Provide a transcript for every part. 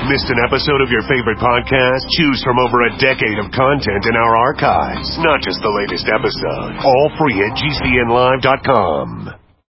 Missed an episode of your favorite podcast? Choose from over a decade of content in our archives. Not just the latest episode. All free at GCNlive.com.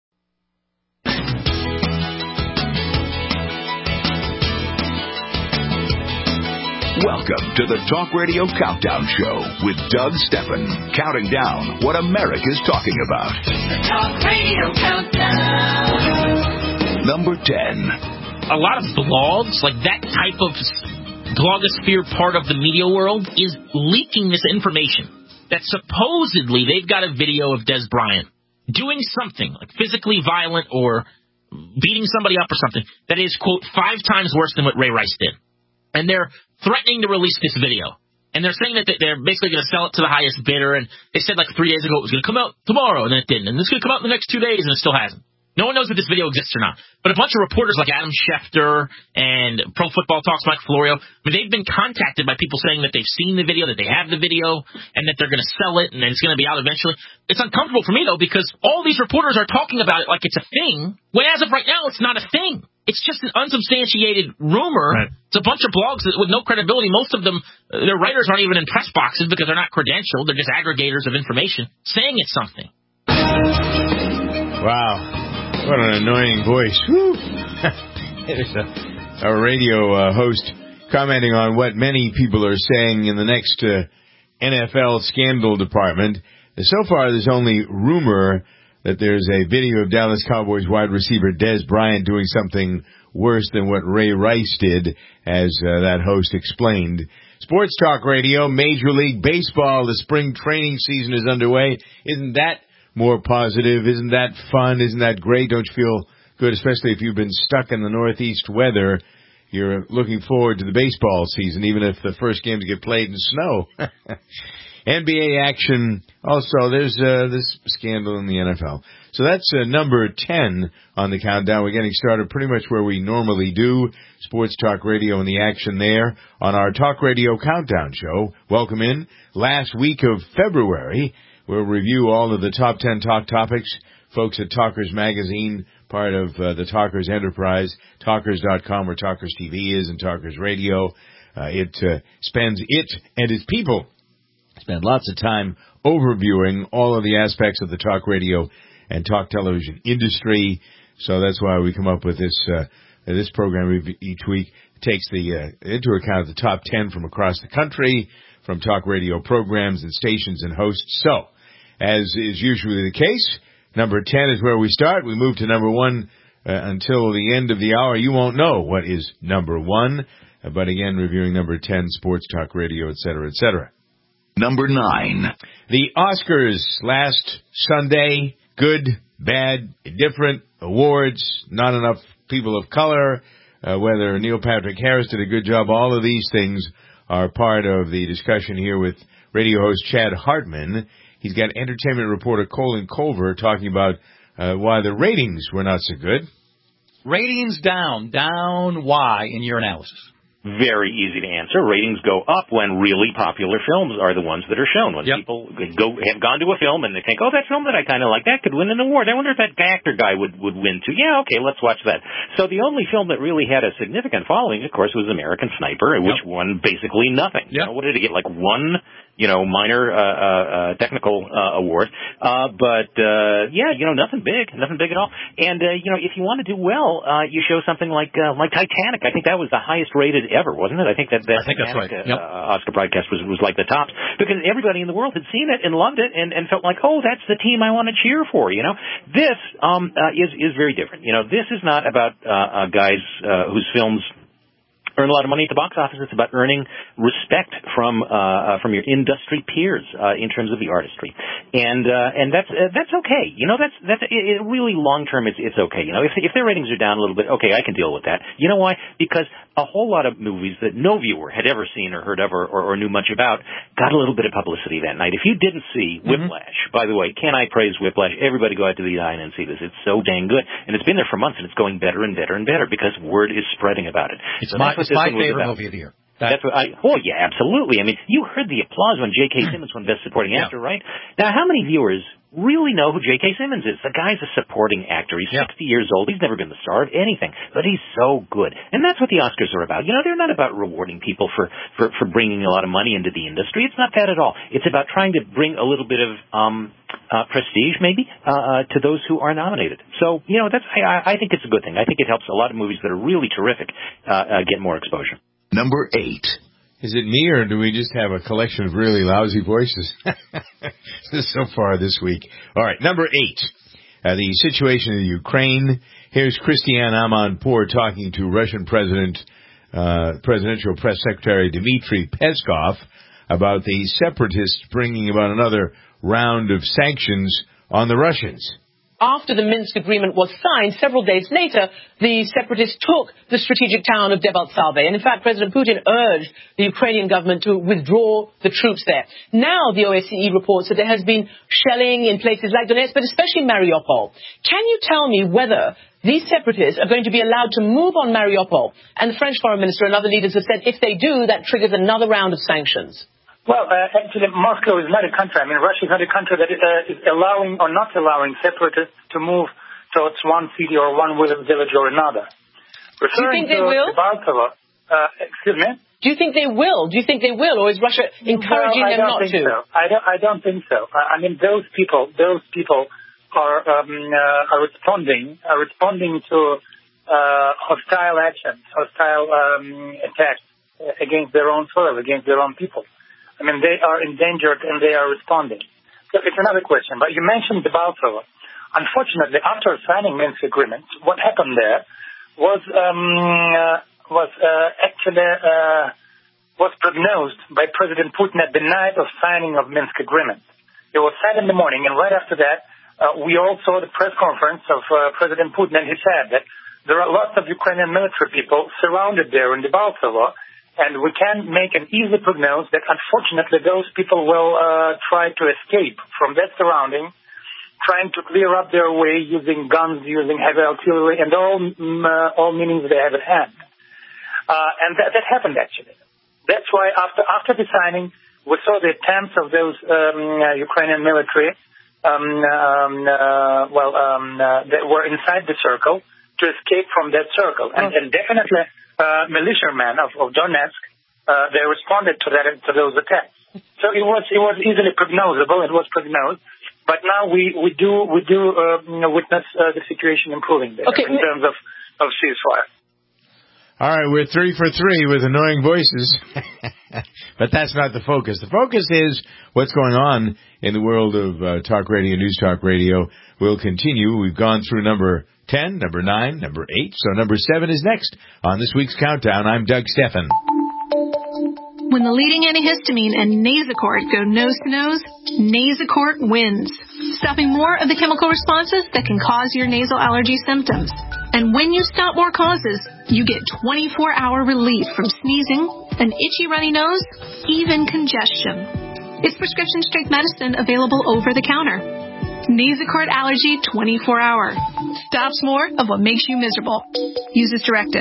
Welcome to the Talk Radio Countdown Show with Doug Steffen, counting down what America's talking about. The Talk Radio Countdown. Number 10. A lot of blogs, like that type of blogosphere part of the media world, is leaking this information that supposedly they've got a video of Des Bryant doing something, like physically violent or beating somebody up or something, that is, quote, 5 times worse than what Ray Rice did. And they're threatening to release this video. And they're saying that they're basically going to sell it to the highest bidder. And they said like 3 days ago it was going to come out tomorrow, and then it didn't. And it's going to come out in the next 2 days, and it still hasn't. No one knows if this video exists or not. But a bunch of reporters like Adam Schefter and Pro Football Talk's Mike Florio, I mean, they've been contacted by people saying that they've seen the video, that they have the video, and that they're going to sell it, and that it's going to be out eventually. It's uncomfortable for me, though, because all these reporters are talking about it like it's a thing, when as of right now, it's not a thing. It's just an unsubstantiated rumor. Right. It's a bunch of blogs with no credibility. Most of them, their writers aren't even in press boxes because they're not credentialed. They're just aggregators of information saying it's something. Wow. What an annoying voice. There's a radio host commenting on what many people are saying in the next NFL scandal department. So far, there's only rumor that there's a video of Dallas Cowboys wide receiver Des Bryant doing something worse than what Ray Rice did, as that host explained. Sports Talk Radio, Major League Baseball, the spring training season is underway. Isn't that more positive? Isn't that fun? Isn't that great? Don't you feel good, especially if you've been stuck in the Northeast weather? You're looking forward to the baseball season, even if the first games get played in snow. NBA action. Also, there's this scandal in the NFL. So that's number 10 on the countdown. We're getting started pretty much where we normally do. Sports Talk Radio and the action there on our Talk Radio Countdown Show. Welcome in. Last week of February, we'll review all of the top 10 talk topics. Folks at Talkers Magazine, part of the Talkers Enterprise, Talkers.com, where Talkers TV is, and Talkers Radio. It spends it and its people spend lots of time overviewing all of the aspects of the talk radio and talk television industry. So that's why we come up with this program each week. It takes into account the top 10 from across the country, from talk radio programs and stations and hosts. So, as is usually the case, number 10 is where we start. We move to number 1 until the end of the hour. You won't know what is number 1, but again, reviewing number 10, Sports Talk Radio, etc., etc. Number 9. The Oscars last Sunday. Good, bad, indifferent, awards, not enough people of color, whether Neil Patrick Harris did a good job. All of these things are part of the discussion here with radio host Chad Hartman. He's got entertainment reporter Colin Culver talking about why the ratings were not so good. Ratings down. Down why in your analysis? Very easy to answer. Ratings go up when really popular films are the ones that are shown. When people have gone to a film and they think, oh, that film that I kind of like, that could win an award. I wonder if that actor guy would win too. Yeah, okay, let's watch that. So the only film that really had a significant following, of course, was American Sniper, which won basically nothing. You know, what did it get? Like one, minor technical award. But nothing big at all. And if you want to do well, you show something like Titanic. I think that was the highest rated ever, wasn't it? I think that Titanic, that's right. Oscar broadcast was like the tops, because everybody in the world had seen it and loved it and felt like, oh, that's the team I want to cheer for. This is very different. This is not about guys whose films earn a lot of money at the box office. It's about earning respect from your industry peers in terms of the artistry, and that's okay. That's really long term. It's okay. If their ratings are down a little bit, okay, I can deal with that. You know why? Because a whole lot of movies that no viewer had ever seen or heard of or knew much about got a little bit of publicity that night. If you didn't see Whiplash, by the way, can I praise Whiplash? Everybody go out to the dine and see this. It's so dang good, and it's been there for months, and it's going better and better and better because word is spreading about it. It's my favorite movie of the year. Absolutely. I mean, you heard the applause when J.K. Simmons won Best Supporting Actor, right? Now, how many viewers really know who J.K. Simmons is. The guy's a supporting actor. He's 60 years old. He's never been the star of anything, but he's so good. And that's what the Oscars are about. They're not about rewarding people for bringing a lot of money into the industry. It's not that at all. It's about trying to bring a little bit of prestige, maybe, to those who are nominated. So, I think it's a good thing. I think it helps a lot of movies that are really terrific get more exposure. Number 8. Is it me, or do we just have a collection of really lousy voices so far this week? All right, number 8. The situation in Ukraine. Here's Christiane Amanpour talking to Russian Presidential Press Secretary Dmitry Peskov about the separatists bringing about another round of sanctions on the Russians. After the Minsk agreement was signed, several days later, the separatists took the strategic town of Debaltseve. And in fact, President Putin urged the Ukrainian government to withdraw the troops there. Now the OSCE reports that there has been shelling in places like Donetsk, but especially Mariupol. Can you tell me whether these separatists are going to be allowed to move on Mariupol? And the French foreign minister and other leaders have said if they do, that triggers another round of sanctions. Well, actually, Moscow is not a country. I mean, Russia is not a country that is allowing or not allowing separatists to move towards one city or one village or another. Do you think they will? Excuse me? Do you think they will? Do you think they will? Or is Russia encouraging them not to? So. I don't think so. I mean, those people are responding to hostile actions, hostile attacks against their own soil, against their own people. I mean, they are endangered and they are responding. So it's another question. But you mentioned Debaltseve. Unfortunately, after signing Minsk agreement, what happened there was prognosed by President Putin at the night of signing of Minsk agreement. It was said in the morning, and right after that, we all saw the press conference of President Putin, and he said that there are lots of Ukrainian military people surrounded there in Debaltseve. And we can make an easy prognosis that, unfortunately, those people will try to escape from that surrounding, trying to clear up their way using guns, using heavy artillery, and all meanings they have at hand. And that happened, actually. That's why after the signing, we saw the attempts of those Ukrainian military that were inside the circle to escape from that circle. And definitely... militiamen of Donetsk, they responded to those attacks. So it was easily prognosable. It was prognosed, but now we do witness the situation improving there in terms of ceasefire. All right, we're 3 for 3 with annoying voices, but that's not the focus. The focus is what's going on in the world of talk radio, news talk radio. We'll continue. We've gone through number 10, number 9, number 8, so number 7 is next on this week's Countdown. I'm Doug Steffen. When the leading antihistamine and Nasacort go nose-to-nose, Nasacort wins, stopping more of the chemical responses that can cause your nasal allergy symptoms. And when you stop more causes, you get 24-hour relief from sneezing, an itchy runny nose, even congestion. It's prescription-strength medicine available over the counter. Nasacort Allergy 24-hour. Stops more of what makes you miserable. Use as directed.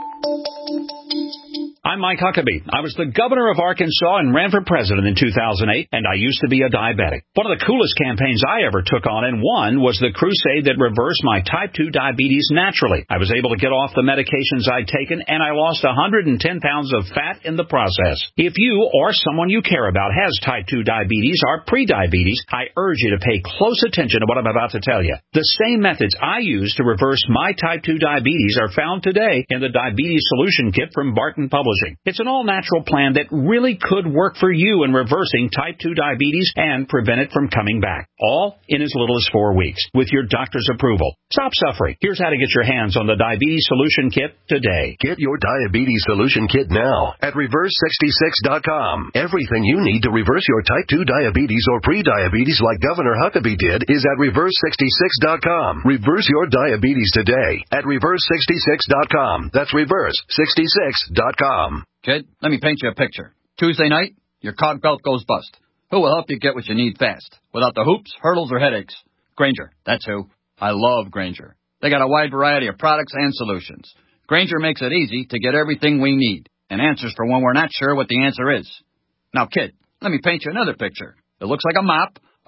I'm Mike Huckabee. I was the governor of Arkansas and ran for president in 2008, and I used to be a diabetic. One of the coolest campaigns I ever took on and won was the crusade that reversed my type 2 diabetes naturally. I was able to get off the medications I'd taken, and I lost 110 pounds of fat in the process. If you or someone you care about has type 2 diabetes or prediabetes, I urge you to pay close attention to what I'm about to tell you. The same methods I used to reverse my type 2 diabetes are found today in the Diabetes Solution Kit from Barton Publishing. It's an all-natural plan that really could work for you in reversing type 2 diabetes and prevent it from coming back. All in as little as 4 weeks with your doctor's approval. Stop suffering. Here's how to get your hands on the Diabetes Solution Kit today. Get your Diabetes Solution Kit now at Reverse66.com. Everything you need to reverse your type 2 diabetes or pre-diabetes like Governor Huckabee did is at Reverse66.com. Reverse your diabetes today at Reverse66.com. That's Reverse66.com. Kid, let me paint you a picture. Tuesday night, your cog belt goes bust. Who will help you get what you need fast, without the hoops, hurdles, or headaches? Grainger, that's who. I love Grainger. They got a wide variety of products and solutions. Grainger makes it easy to get everything we need, and answers for when we're not sure what the answer is. Now, kid, let me paint you another picture. It looks like a mop,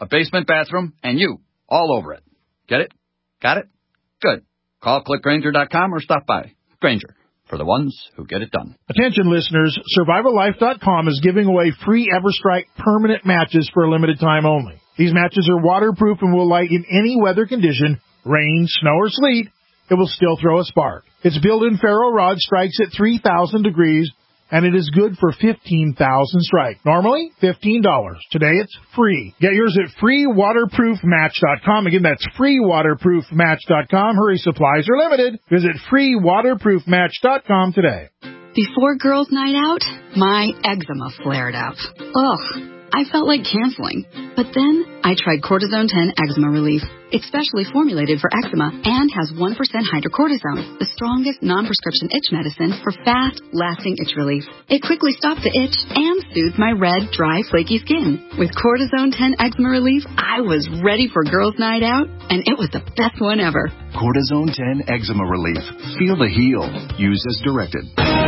a basement bathroom, and you all over it. Get it? Got it? Good. Call clickgrainger.com or stop by. Grainger, for the ones who get it done. Attention listeners, SurvivalLife.com is giving away free EverStrike permanent matches for a limited time only. These matches are waterproof and will light in any weather condition, rain, snow, or sleet. It will still throw a spark. Its built-in ferro rod strikes at 3,000 degrees, and it is good for 15,000 strike. Normally, $15. Today, it's free. Get yours at freewaterproofmatch.com. Again, that's freewaterproofmatch.com. Hurry, supplies are limited. Visit freewaterproofmatch.com today. Before girls' night out, my eczema flared up. Ugh. I felt like canceling. But then I tried Cortisone 10 Eczema Relief. It's specially formulated for eczema and has 1% hydrocortisone, the strongest non-prescription itch medicine for fast, lasting itch relief. It quickly stopped the itch and soothed my red, dry, flaky skin. With Cortisone 10 Eczema Relief, I was ready for girls' night out, and it was the best one ever. Cortisone 10 Eczema Relief. Feel the heal. Use as directed.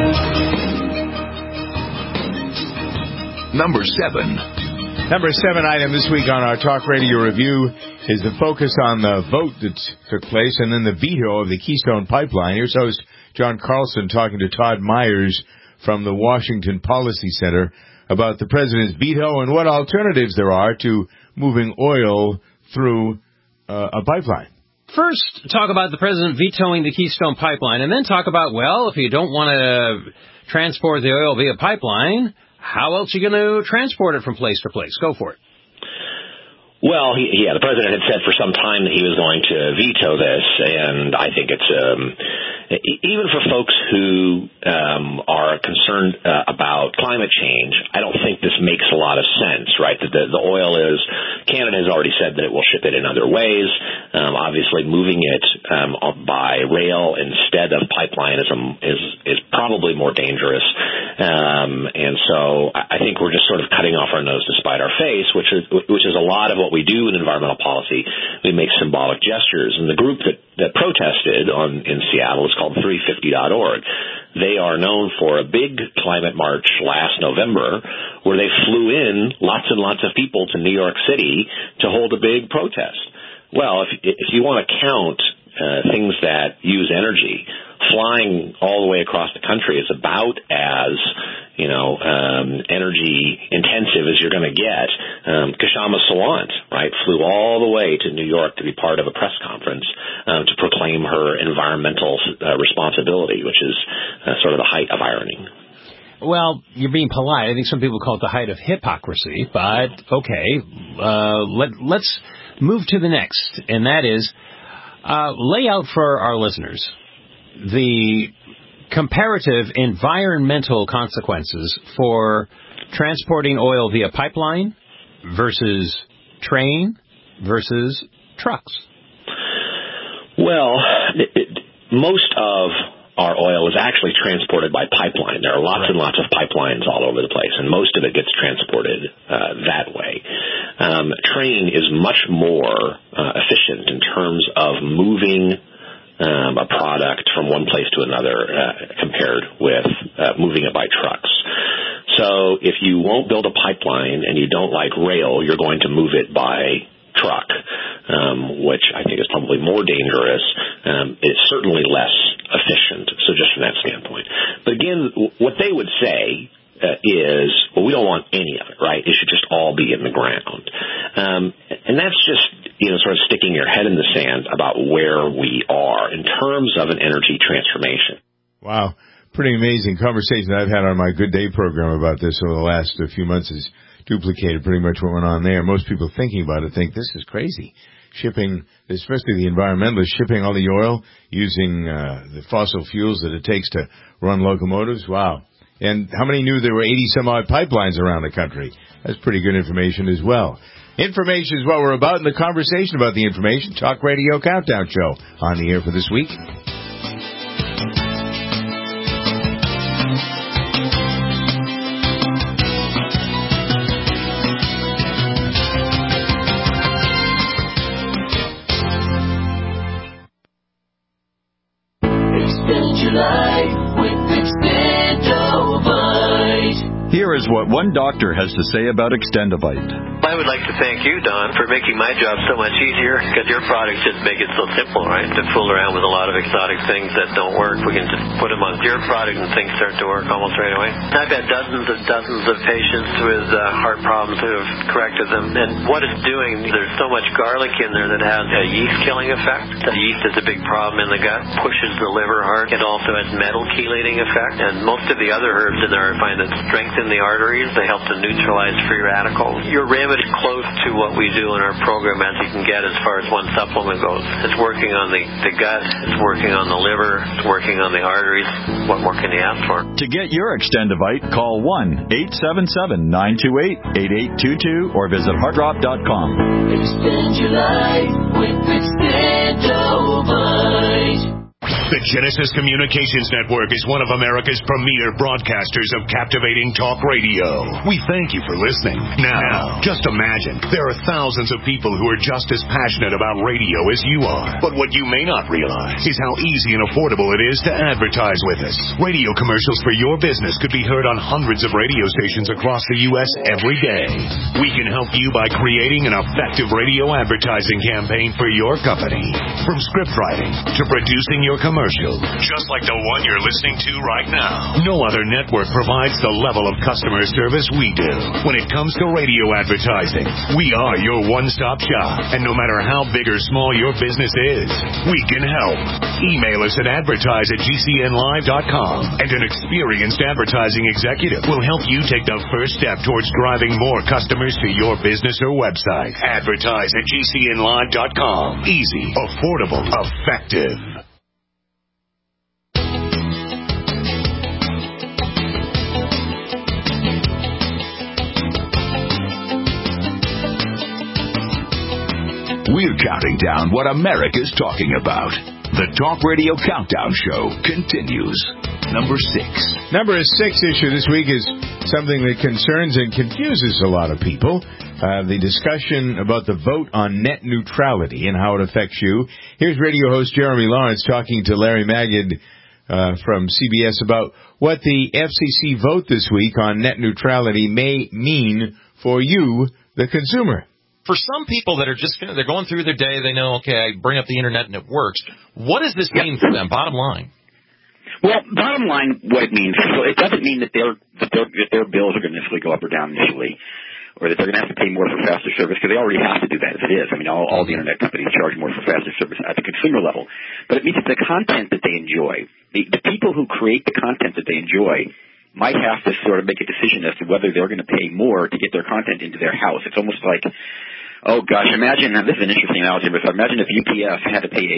Number 7. Number 7 item this week on our Talk Radio Review is the focus on the vote that took place and then the veto of the Keystone Pipeline. Here's host John Carlson talking to Todd Myers from the Washington Policy Center about the president's veto and what alternatives there are to moving oil through a pipeline. First, talk about the president vetoing the Keystone Pipeline, and then talk about, well, if you don't want to transport the oil via pipeline, how else are you going to transport it from place to place? Go for it. Well, the president had said for some time that he was going to veto this, and I think it's even for folks who are concerned about climate change, I don't think this makes a lot of sense, right? That the oil is, Canada has already said that it will ship it in other ways. Obviously, moving it by rail instead of pipeline is probably more dangerous, and so I think we're just sort of cutting off our nose to spite our face, which is a lot of what we do in environmental policy. We make symbolic gestures, and the group that protested in Seattle is called 350.org. They are known for a big climate march last November where they flew in lots and lots of people to New York City to hold a big protest. Well, if you want to count things that use energy, flying all the way across the country is about as energy intensive as you're going to get. Kshama Sawant, right, flew all the way to New York to be part of a press conference to proclaim her environmental responsibility, which is sort of the height of irony. Well, you're being polite. I think some people call it the height of hypocrisy, but okay. Let's move to the next, and that is lay out for our listeners the comparative environmental consequences for transporting oil via pipeline versus train versus trucks. Well, most of our oil is actually transported by pipeline. There are lots and lots of pipelines all over the place, and most of it gets transported that way. Train is much more efficient in terms of moving a product from one place to another compared with moving it by trucks. So if you won't build a pipeline and you don't like rail, you're going to move it by truck, which I think is probably more dangerous. It's certainly less efficient, so just from that standpoint. But again, what they would say is, well, we don't want any of it, right? It should just all be in the ground. And that's just, sort of sticking your head in the sand about where we are in terms of an energy transformation. Wow. Pretty amazing conversation I've had on my Good Day program about this over the last few months has duplicated pretty much what went on there. Most people thinking about it think this is crazy. Shipping, especially the environmentalists, shipping all the oil using the fossil fuels that it takes to run locomotives. Wow. And how many knew there were 80-some-odd pipelines around the country? That's pretty good information as well. Information is what we're about, and the conversation about the information, Talk Radio Countdown Show, on the air for this week. Expand your life with Extendovite. Here is what one doctor has to say about Extendovite. I would like to thank you, Don, for making my job so much easier, because your products just make it so simple, right? To fool around with a lot of exotic things that don't work, we can just put them on your product and things start to work almost right away. I've had dozens of patients with heart problems who have corrected them, and what it's doing, there's so much garlic in there that has a yeast-killing effect. The yeast is a big problem in the gut, pushes the liver hard. It also has metal chelating effect, and most of the other herbs in there I find that strengthen the arteries. They help to neutralize free radicals. Your remedy is close to what we do in our program as you can get as far as one supplement goes. It's working on the gut, it's working on the liver, it's working on the arteries. What more can you ask for? To get your Extendivite, call 1-877-928-8822 or visit heartdrop.com. Extend your life with Extendovite. The Genesis Communications Network is one of America's premier broadcasters of captivating talk radio. We thank you for listening. Now, just imagine, there are thousands of people who are just as passionate about radio as you are. But what you may not realize is how easy and affordable it is to advertise with us. Radio commercials for your business could be heard on hundreds of radio stations across the U.S. every day. We can help you by creating an effective radio advertising campaign for your company. From script writing to producing your commercial, just like the one you're listening to right now. No other network provides the level of customer service we do. When it comes to radio advertising, we are your one-stop shop. And no matter how big or small your business is, we can help. Email us at advertise@gcnlive.com, and an experienced advertising executive will help you take the first step towards driving more customers to your business or website. Advertise@gcnlive.com. Easy, affordable, effective. We're counting down what America's talking about. The Talk Radio Countdown Show continues. Number 6. Number 6 issue this week is something that concerns and confuses a lot of people. The discussion about the vote on net neutrality and how it affects you. Here's radio host Jeremy Lawrence talking to Larry Magid from CBS about what the FCC vote this week on net neutrality may mean for you, the consumer. For some people that are just, they're going through their day, they know, okay, I bring up the internet and it works. What does this mean for them, bottom line? Well, bottom line, what it means, so it doesn't mean that their bills are going to necessarily go up or down initially, or that they're going to have to pay more for faster service, because they already have to do that as it is. I mean, all the internet companies charge more for faster service at the consumer level. But it means that the content that they enjoy, the people who create the content that they enjoy, might have to sort of make a decision as to whether they're going to pay more to get their content into their house. It's almost like, oh gosh, imagine, this is an interesting analogy, but imagine if UPS had to pay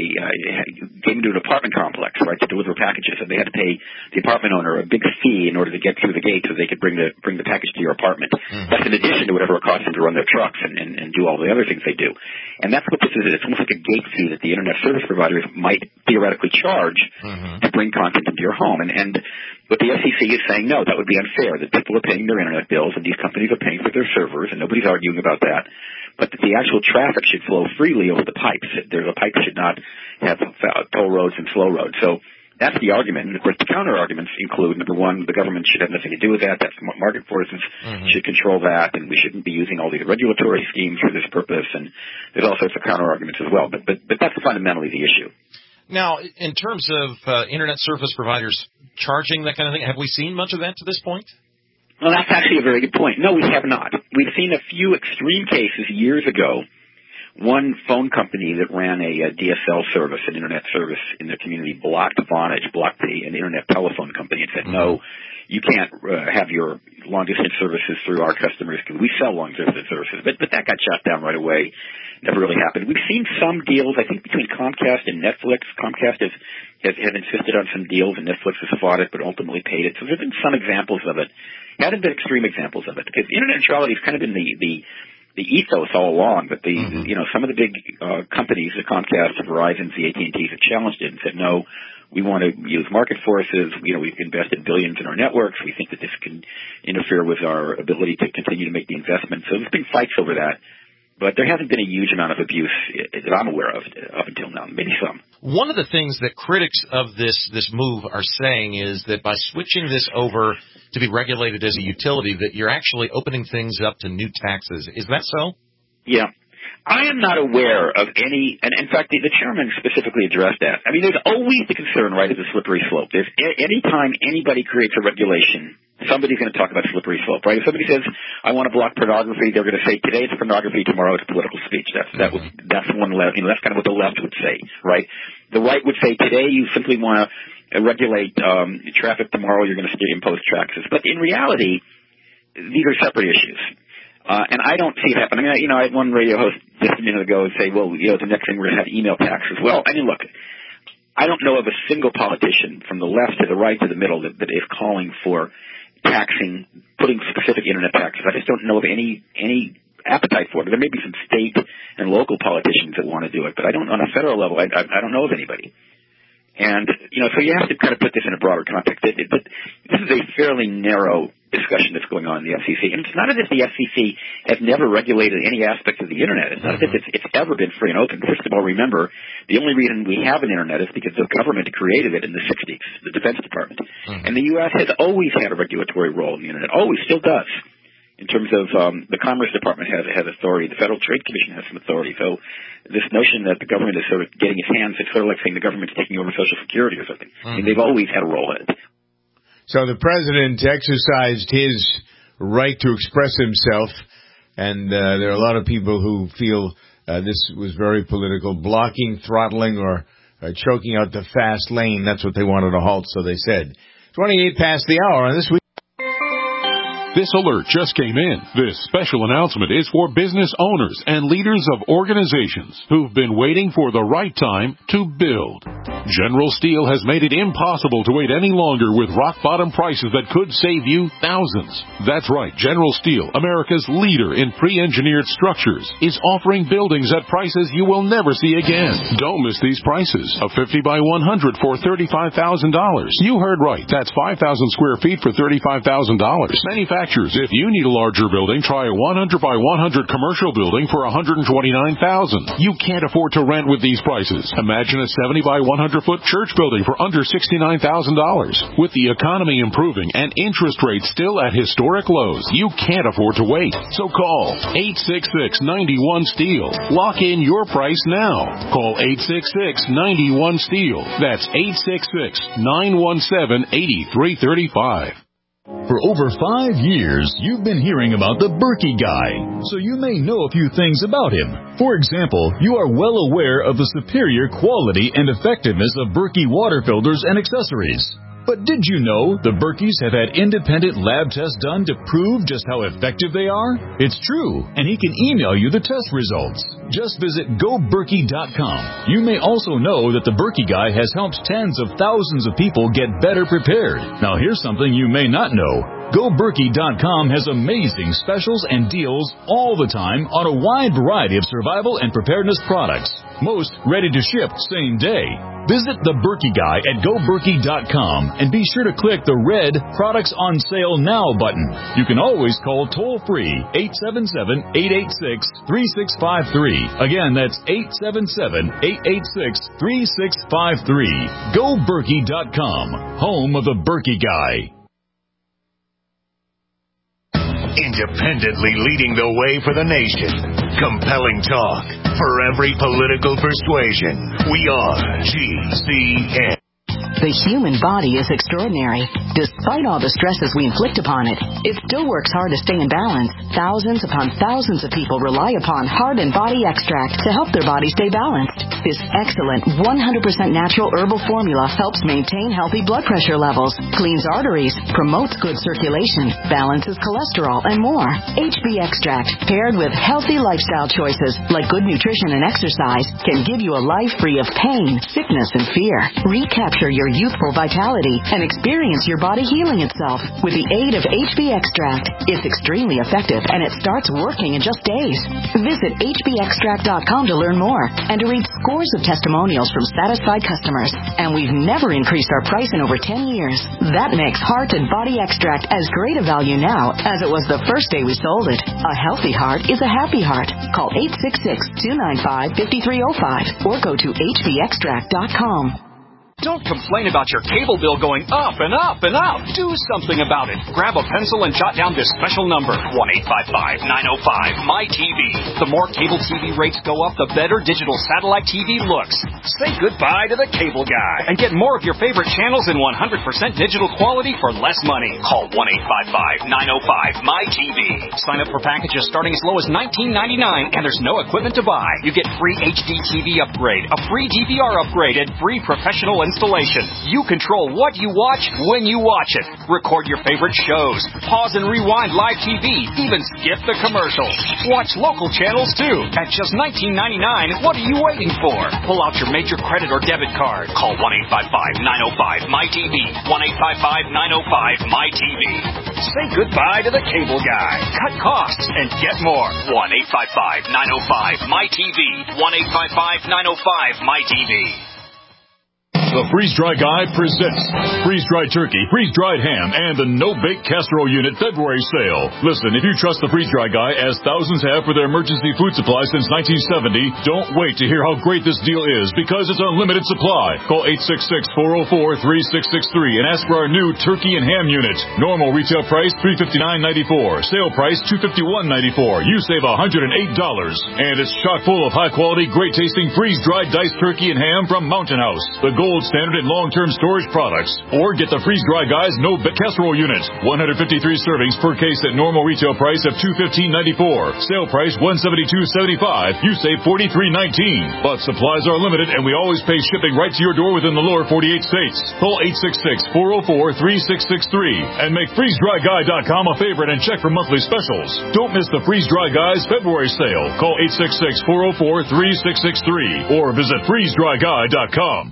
came into an apartment complex, right, to deliver packages, and they had to pay the apartment owner a big fee in order to get through the gate so they could bring the package to your apartment. Mm-hmm. That's in addition to whatever it costs them to run their trucks and do all the other things they do. And that's what this is. It's almost like a gate fee that the internet service providers might theoretically charge to bring content into your home. And what the FCC is saying, no, that would be unfair, that people are paying their internet bills and these companies are paying for their servers, and nobody's arguing about that. But that the actual traffic should flow freely over the pipes. The pipes should not have toll roads and slow roads. So that's the argument. And, of course, the counter-arguments include, number one, the government should have nothing to do with that. That's market forces should control that, and we shouldn't be using all these regulatory schemes for this purpose. And there's all sorts of counter-arguments as well. But that's fundamentally the issue. Now, in terms of internet service providers charging that kind of thing, have we seen much of that to this point? Well, that's actually a very good point. No, we have not. We've seen a few extreme cases years ago. One phone company that ran a DSL service, an internet service in their community, blocked Vonage, an internet telephone company, and said, no, you can't have your long-distance services through our customers because we sell long-distance services. But that got shut down right away. Never really happened. We've seen some deals, I think, between Comcast and Netflix. Comcast has insisted on some deals, and Netflix has fought it, but ultimately paid it. So there have been some examples of it. Haven't been extreme examples of it, because internet neutrality has kind of been the ethos all along. But some of the big companies, the Comcast, the Verizon, the AT&Ts, have challenged it and said, no, we want to use market forces. We've invested billions in our networks. We think that this can interfere with our ability to continue to make the investment. So there's been fights over that. But there hasn't been a huge amount of abuse that I'm aware of up until now, maybe some. One of the things that critics of this move are saying is that by switching this over to be regulated as a utility, that you're actually opening things up to new taxes. Is that so? Yeah. I am not aware of any, and in fact, the chairman specifically addressed that. I mean, there's always the concern, right, of the slippery slope. There's any time anybody creates a regulation, somebody's going to talk about slippery slope, right? If somebody says, I want to block pornography, they're going to say, today it's pornography, tomorrow it's political speech. That's one left, that's kind of what the left would say, right? The right would say, today you simply want to regulate traffic, tomorrow you're going to impose taxes. But in reality, these are separate issues. And I don't see it happen. I mean, I had one radio host just a minute ago say, well, the next thing we're going to have email taxes. Well, I mean, look, I don't know of a single politician from the left to the right to the middle that is calling for taxing, putting specific internet taxes. I just don't know of any appetite for it. There may be some state and local politicians that want to do it, but I don't, on a federal level, I don't know of anybody. And, so you have to kind of put this in a broader context. But this is a fairly narrow discussion that's going on in the FCC. And it's not as if the FCC has never regulated any aspect of the Internet. It's not as if it's ever been free and open. First of all, remember, the only reason we have an Internet is because the government created it in the 60s, the Defense Department. And the U.S. has always had a regulatory role in the Internet, always, still does. In terms of the Commerce Department has authority, the Federal Trade Commission has some authority. So this notion that the government is sort of getting its hands, it's sort of like saying the government's taking over Social Security or something. I mean, they've always had a role in it. So the president exercised his right to express himself, and there are a lot of people who feel this was very political, blocking, throttling, or choking out the fast lane. That's what they wanted to halt, so they said. 28 past the hour on this week. This alert just came in. This special announcement is for business owners and leaders of organizations who've been waiting for the right time to build. General Steel has made it impossible to wait any longer with rock-bottom prices that could save you thousands. That's right. General Steel, America's leader in pre-engineered structures, is offering buildings at prices you will never see again. Don't miss these prices. A 50 by 100 for $35,000. You heard right. That's 5,000 square feet for $35,000. Manufacturers, if you need a larger building, try a 100 by 100 commercial building for $129,000. You can't afford to rent with these prices. Imagine a 70 by 100 foot church building for under $69,000. With the economy improving and interest rates still at historic lows, you can't afford to wait. So call 866-91-STEEL. Lock in your price now. Call 866-91-STEEL. That's 866-917-8335. For over 5 years, you've been hearing about the Berkey Guy, so you may know a few things about him. For example, you are well aware of the superior quality and effectiveness of Berkey water filters and accessories. But did you know the Berkeys have had independent lab tests done to prove just how effective they are? It's true, and he can email you the test results. Just visit GoBerkey.com. You may also know that the Berkey Guy has helped tens of thousands of people get better prepared. Now here's something you may not know. GoBerkey.com has amazing specials and deals all the time on a wide variety of survival and preparedness products. Most ready to ship same day. Visit the Berkey Guy at GoBerkey.com and be sure to click the red Products on Sale Now button. You can always call toll-free 877-886-3653. Again, that's 877-886-3653. GoBerkey.com, home of the Berkey Guy. Independently leading the way for the nation. Compelling talk for every political persuasion. We are GCN. The human body is extraordinary. Despite all the stresses we inflict upon it, it still works hard to stay in balance. Thousands upon thousands of people rely upon Heart and Body Extract to help their body stay balanced. This excellent 100% natural herbal formula helps maintain healthy blood pressure levels, cleans arteries, promotes good circulation, balances cholesterol, and more. HB Extract, paired with healthy lifestyle choices like good nutrition and exercise, can give you a life free of pain, sickness, and fear. Recapture your your youthful vitality and experience your body healing itself with the aid of HB Extract. It's extremely effective and it starts working in just days. Visit hbextract.com to learn more and to read scores of testimonials from satisfied customers. And we've never increased our price in over 10 years. That makes Heart and Body Extract as great a value now as it was the first day we sold it. A healthy heart is a happy heart. Call 866-295-5305 or go to hbextract.com. Don't complain about your cable bill going up and up and up. Do something about it. Grab a pencil and jot down this special number, 1-855-905-MY-TV. The more cable TV rates go up, the better digital satellite TV looks. Say goodbye to the cable guy and get more of your favorite channels in 100% digital quality for less money. Call 1-855-905-MY-TV. Sign up for packages starting as low as $19.99 and there's no equipment to buy. You get free HD TV upgrade, a free DVR upgrade, and free professional installation. You control what you watch when you watch it. Record your favorite shows. Pause and rewind live TV. Even skip the commercials. Watch local channels too. At just $19.99, what are you waiting for? Pull out your major credit or debit card. Call 1-855-905-MY-TV. 1-855-905-MY-TV. Say goodbye to the cable guy. Cut costs and get more. 1-855-905-MY-TV. 1-855-905-MY-TV. The Freeze-Dry Guy presents freeze-dried turkey, freeze-dried ham, and the no-bake casserole unit February sale. Listen, if you trust the Freeze-Dry Guy, as thousands have for their emergency food supply since 1970, don't wait to hear how great this deal is, because it's unlimited supply. Call 866-404-3663 and ask for our new turkey and ham unit. Normal retail price $359.94. Sale price $251.94. You save $108. And it's chock full of high-quality, great-tasting freeze-dried diced turkey and ham from Mountain House, the gold standard in long-term storage products. Or get the Freeze-Dry Guy's no-bake casserole unit. 153 servings per case at normal retail price of $215.94. Sale price $172.75. You save $43.19. But supplies are limited, and we always pay shipping right to your door within the lower 48 states. Call 866-404-3663 and make FreezeDryGuy.com a favorite and check for monthly specials. Don't miss the Freeze-Dry Guy's February sale. Call 866-404-3663 or visit FreezeDryGuy.com.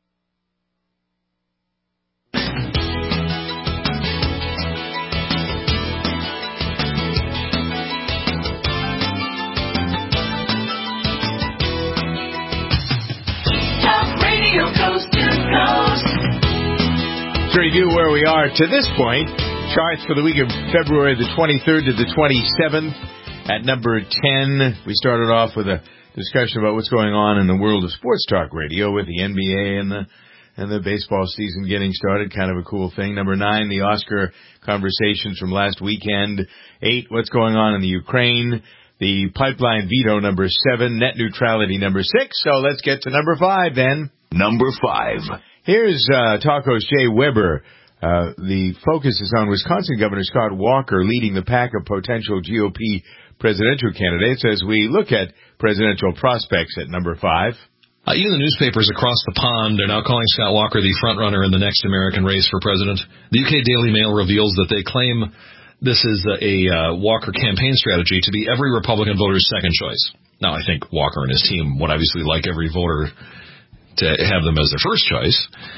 Review where we are to this point. Charts for the week of February the 23rd to the 27th. At number 10, we started off with a discussion about what's going on in the world of sports talk radio with the NBA and the baseball season getting started. Kind of a cool thing. Number 9, the Oscar conversations from last weekend. 8, what's going on in the Ukraine. The pipeline veto, number 7. Net neutrality, number 6. So let's get to number 5 then. Number 5. Here's Talko's Jay Weber. The focus is on Wisconsin Governor Scott Walker leading the pack of potential GOP presidential candidates as we look at presidential prospects at number 5. Even the newspapers across the pond are now calling Scott Walker the front-runner in the next American race for president. The UK Daily Mail reveals that they claim this is a Walker campaign strategy to be every Republican voter's second choice. Now, I think Walker and his team would obviously like every voter to have them as their first choice,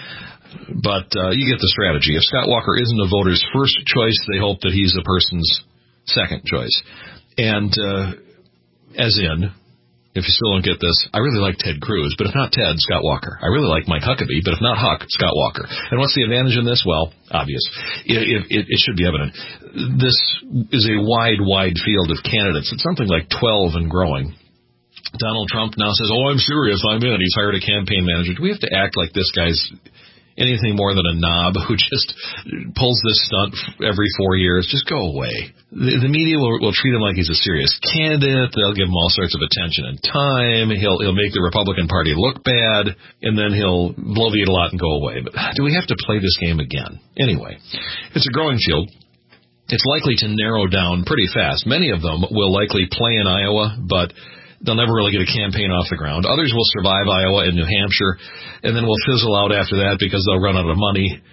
but you get the strategy. If Scott Walker isn't a voter's first choice, they hope that he's a person's second choice. And as in, if you still don't get this, I really like Ted Cruz, but if not Ted, Scott Walker. I really like Mike Huckabee, but if not Huck, Scott Walker. And what's the advantage in this? Well, obvious. It should be evident. This is a wide field of candidates. It's something like 12 and growing. Donald Trump now says, I'm serious, I'm in. He's hired a campaign manager. Do we have to act like this guy's anything more than a knob who just pulls this stunt every 4 years? Just go away. The media will treat him like he's a serious candidate. They'll give him all sorts of attention and time. He'll make the Republican Party look bad, and then he'll bloviate a lot and go away. But do we have to play this game again? Anyway, it's a growing field. It's likely to narrow down pretty fast. Many of them will likely play in Iowa, but they'll never really get a campaign off the ground. Others will survive Iowa and New Hampshire, and then will fizzle out after that because they'll run out of money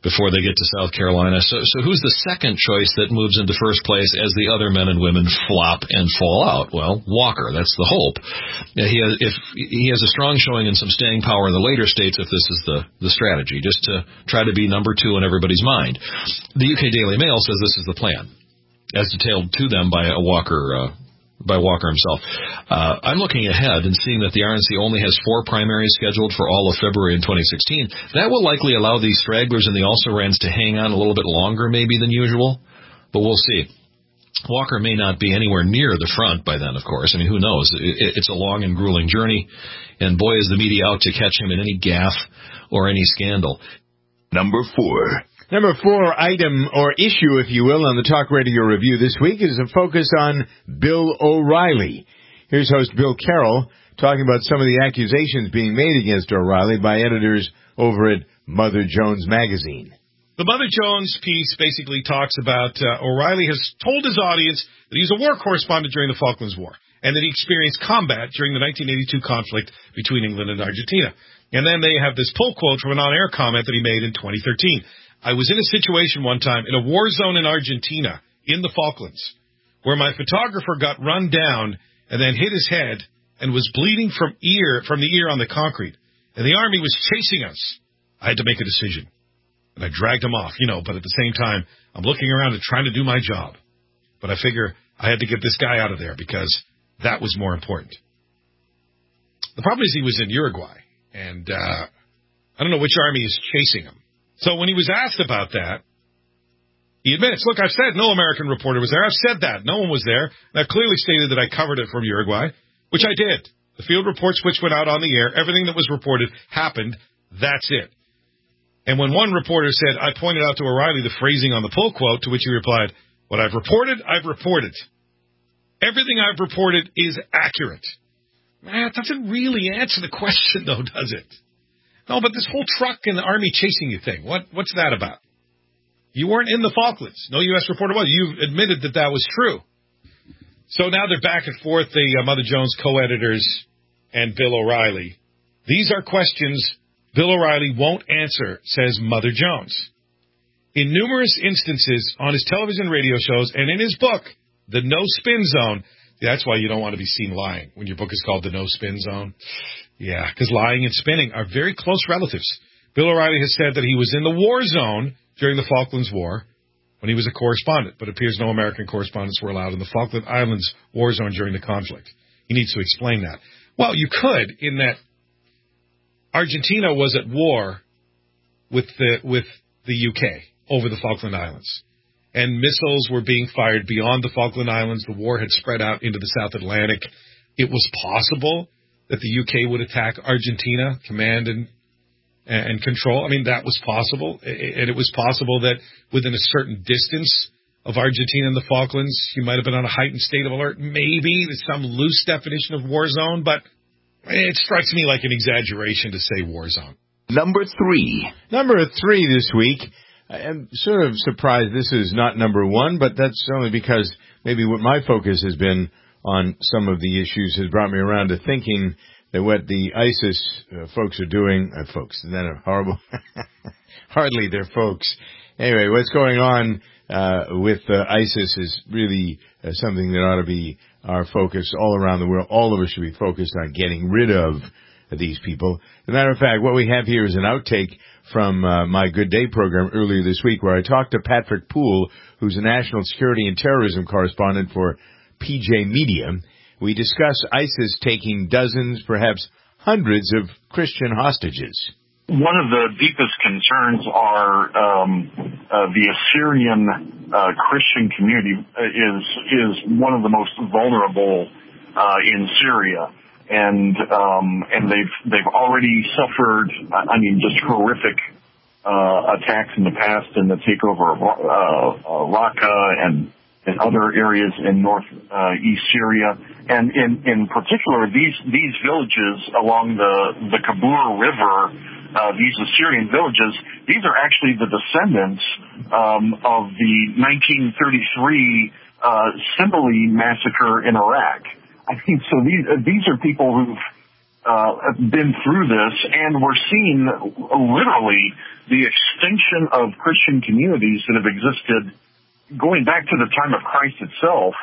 before they get to South Carolina. So who's the second choice that moves into first place as the other men and women flop and fall out? Well, Walker. That's the hope. If he has a strong showing and some staying power in the later states, if this is the strategy, just to try to be number two in everybody's mind. The UK Daily Mail says this is the plan, as detailed to them by Walker himself. I'm looking ahead and seeing that the RNC only has 4 primaries scheduled for all of February in 2016. That will likely allow these stragglers and the also-rans to hang on a little bit longer maybe than usual, but we'll see. Walker may not be anywhere near the front by then, of course. I mean, who knows? It's a long and grueling journey, and boy, is the media out to catch him in any gaffe or any scandal. Number 4. Number 4 item or issue, if you will, on the Talk Radio Review this week is a focus on Bill O'Reilly. Here's host Bill Carroll talking about some of the accusations being made against O'Reilly by editors over at Mother Jones Magazine. The Mother Jones piece basically talks about O'Reilly has told his audience that he was a war correspondent during the Falklands War and that he experienced combat during the 1982 conflict between England and Argentina. And then they have this pull quote from an on-air comment that he made in 2013. I was in a situation one time in a war zone in Argentina, in the Falklands, where my photographer got run down and then hit his head and was bleeding from the ear on the concrete. And the army was chasing us. I had to make a decision. And I dragged him off, but at the same time, I'm looking around and trying to do my job. But I figure I had to get this guy out of there because that was more important. The problem is he was in Uruguay, and I don't know which army is chasing him. So when he was asked about that, he admits, look, I've said no American reporter was there. I've said that. No one was there. And I've clearly stated that I covered it from Uruguay, which I did. The field reports which went out on the air, everything that was reported happened. That's it. And when one reporter said, I pointed out to O'Reilly the phrasing on the pull quote, to which he replied, what I've reported, I've reported. Everything I've reported is accurate. Man, it doesn't really answer the question, though, does it? No, but this whole truck and the army chasing you thing, what's that about? You weren't in the Falklands. No U.S. reporter was. You admitted that was true. So now they're back and forth, the Mother Jones co-editors and Bill O'Reilly. These are questions Bill O'Reilly won't answer, says Mother Jones. In numerous instances on his television radio shows and in his book, The No Spin Zone, that's why you don't want to be seen lying when your book is called The No Spin Zone. Yeah, because lying and spinning are very close relatives. Bill O'Reilly has said that he was in the war zone during the Falklands War when he was a correspondent, but it appears no American correspondents were allowed in the Falkland Islands war zone during the conflict. He needs to explain that. Well, you could, in that Argentina was at war with the UK over the Falkland Islands, and missiles were being fired beyond the Falkland Islands. The war had spread out into the South Atlantic. It was possible that the UK would attack Argentina, command and control. I mean, that was possible. And it was possible that within a certain distance of Argentina and the Falklands, you might have been on a heightened state of alert. Maybe there's some loose definition of war zone, but it strikes me like an exaggeration to say war zone. Number 3. Number 3 this week. I'm sort of surprised this is not number 1, but that's only because maybe what my focus has been on some of the issues has brought me around to thinking that what the ISIS folks are doing, folks, isn't that horrible? Hardly they're folks. Anyway, what's going on with ISIS is really something that ought to be our focus all around the world. All of us should be focused on getting rid of these people. As a matter of fact, what we have here is an outtake from my Good Day program earlier this week where I talked to Patrick Poole, who's a national security and terrorism correspondent for PJ Media. We discuss ISIS taking dozens, perhaps hundreds of Christian hostages. One of the deepest concerns are the Assyrian Christian community is one of the most vulnerable in Syria, and they've already suffered, just horrific attacks in the past in the takeover of Raqqa and other areas in northeast Syria, and in particular these villages along the Kabur River, these Assyrian villages, these are actually the descendants of the 1933 Simele massacre in Iraq. I think so. These are people who've been through this, and we're seeing literally the extinction of Christian communities that have existed going back to the time of Christ itself,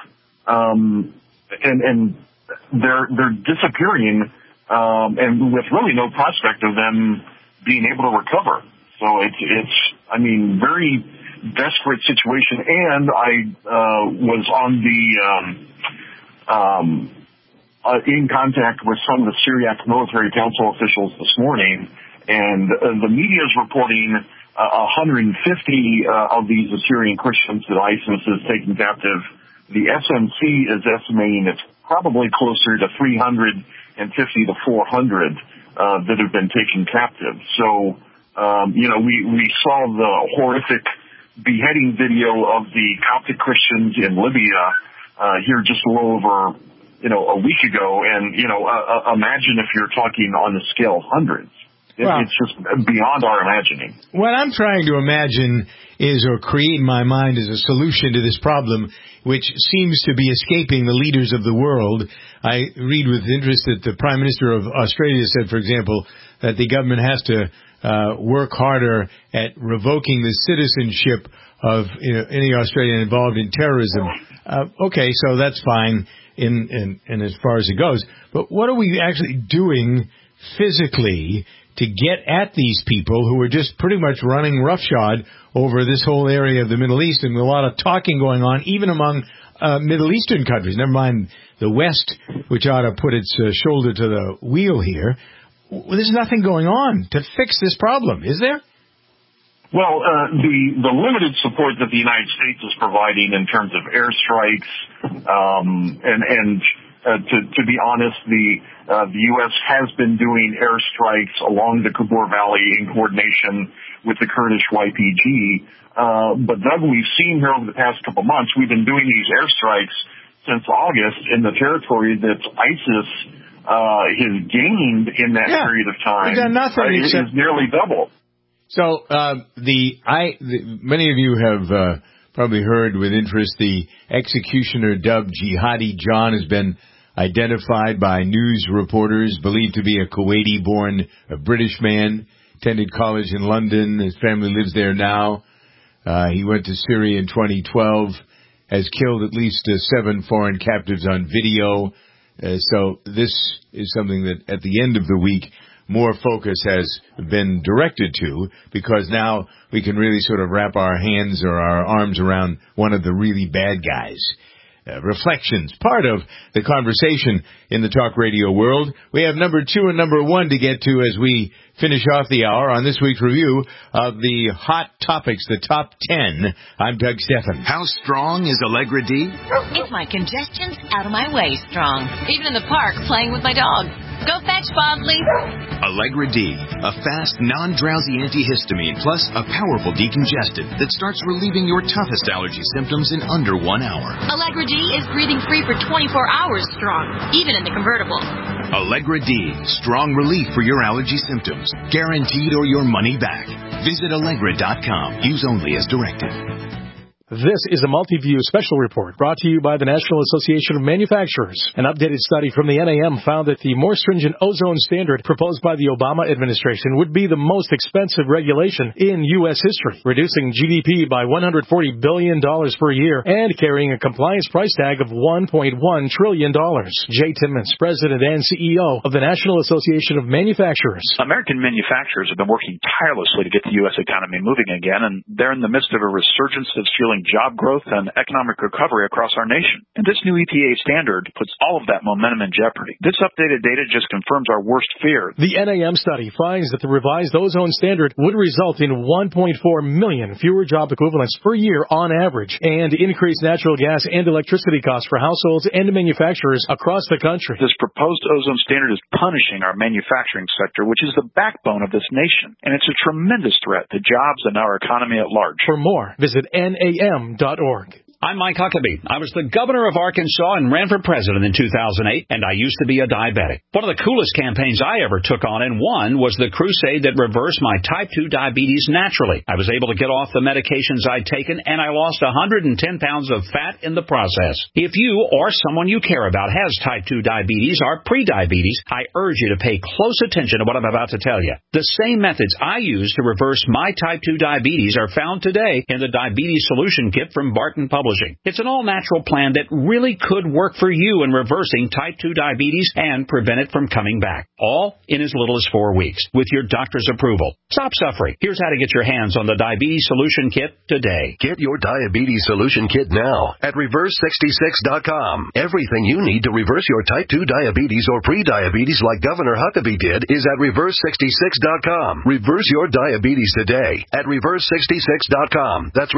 and they're disappearing, and with really no prospect of them being able to recover. So it's very desperate situation. And I was on in contact with some of the Syriac Military Council officials this morning, and the media is reporting 150 of these Assyrian Christians that ISIS is taking captive. The SMC is estimating it's probably closer to 350 to 400 that have been taken captive. So, we saw the horrific beheading video of the Coptic Christians in Libya here just a little over a week ago, and imagine if you're talking on the scale of hundreds. It's just beyond our imagining. What I'm trying to imagine is, or create in my mind, is a solution to this problem, which seems to be escaping the leaders of the world. I read with interest that the Prime Minister of Australia said, for example, that the government has to work harder at revoking the citizenship of any Australian involved in terrorism. Okay, so that's fine in as far as it goes. But what are we actually doing physically to get at these people who are just pretty much running roughshod over this whole area of the Middle East, and a lot of talking going on, even among Middle Eastern countries, never mind the West, which ought to put its shoulder to the wheel here. There's nothing going on to fix this problem, is there? Well, the limited support that the United States is providing in terms of airstrikes, to be honest, the U.S. has been doing airstrikes along the Kabur Valley in coordination with the Kurdish YPG. But Doug, we've seen here over the past couple months, we've been doing these airstrikes since August in the territory that ISIS has gained in that period of time. We've done nothing is nearly double. So many of you have probably heard with interest the executioner dubbed Jihadi John has been identified by news reporters, believed to be a Kuwaiti-born British man, attended college in London. His family lives there now. He went to Syria in 2012, has killed at least 7 foreign captives on video. So this is something that at the end of the week, more focus has been directed to, because now we can really sort of wrap our hands or our arms around one of the really bad guys. Reflections, part of the conversation in the talk radio world. We have number 2 and number 1 to get to as we finish off the hour on this week's review of the hot topics, the top 10. I'm Doug Steffen. How strong is Allegra D? If my congestion's out of my way strong. Even in the park playing with my dog. Go fetch, Bosley. Allegra D, a fast, non-drowsy antihistamine plus a powerful decongestant that starts relieving your toughest allergy symptoms in under 1 hour. Allegra D is breathing free for 24 hours strong, even in the convertible. Allegra D, strong relief for your allergy symptoms. Guaranteed or your money back. Visit Allegra.com. Use only as directed. This is a Multiview special report brought to you by the National Association of Manufacturers. An updated study from the NAM found that the more stringent ozone standard proposed by the Obama administration would be the most expensive regulation in U.S. history, reducing GDP by $140 billion per year and carrying a compliance price tag of $1.1 trillion. Jay Timmons, President and CEO of the National Association of Manufacturers. American manufacturers have been working tirelessly to get the U.S. economy moving again, and they're in the midst of a resurgence that's fueling job growth and economic recovery across our nation. And this new EPA standard puts all of that momentum in jeopardy. This updated data just confirms our worst fear. The NAM study finds that the revised ozone standard would result in 1.4 million fewer job equivalents per year on average and increase natural gas and electricity costs for households and manufacturers across the country. This proposed ozone standard is punishing our manufacturing sector, which is the backbone of this nation. And it's a tremendous threat to jobs and our economy at large. For more, visit NAM.org. I'm Mike Huckabee. I was the governor of Arkansas and ran for president in 2008, and I used to be a diabetic. One of the coolest campaigns I ever took on and won was the crusade that reversed my type 2 diabetes naturally. I was able to get off the medications I'd taken, and I lost 110 pounds of fat in the process. If you or someone you care about has type 2 diabetes or prediabetes, I urge you to pay close attention to what I'm about to tell you. The same methods I use to reverse my type 2 diabetes are found today in the Diabetes Solution Kit from Barton Publishing. It's an all-natural plan that really could work for you in reversing type 2 diabetes and prevent it from coming back. All in as little as 4 weeks with your doctor's approval. Stop suffering. Here's how to get your hands on the Diabetes Solution Kit today. Get your Diabetes Solution Kit now at Reverse66.com. Everything you need to reverse your type 2 diabetes or pre-diabetes like Governor Huckabee did is at Reverse66.com. Reverse your diabetes today at Reverse66.com. That's